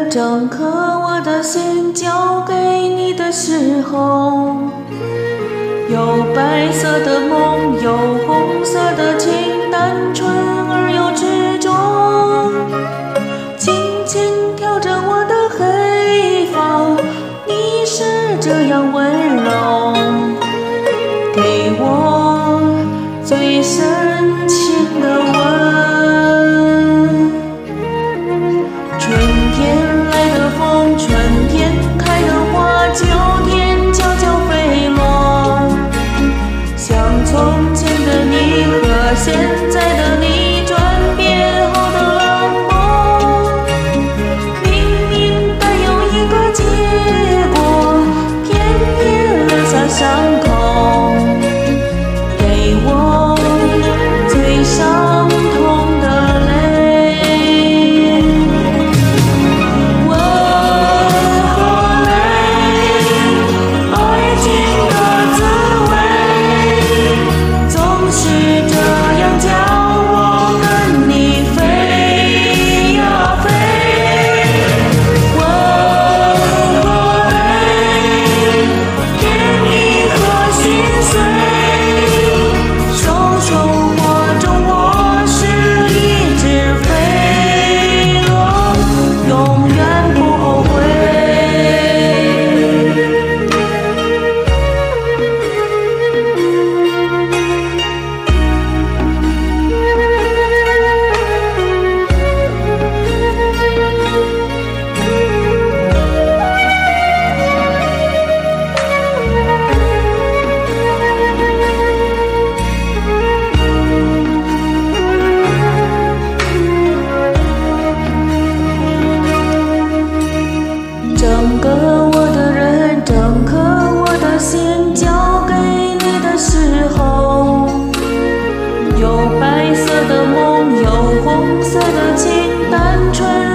整颗我的心交给你的时候，有白色的梦，有红色的情，单纯而又执着，轻轻挑着我的黑发，你是这样温柔，给我最深情的吻。春天来的风，春天开的花，秋天悄悄飞落，像从前的你和现在的你转变后的冷漠，明明该有一个结果，偏偏留下伤口，给我最伤痛的泪。问候泪，爱情的滋味，总是这样叫我跟你飞呀飞。问候泪，甜蜜和心碎，手手握着我是一只飞蛾，永远不后悔。整个我的人，整颗我的心交给你的时候，有白色的梦，有红色的情，单纯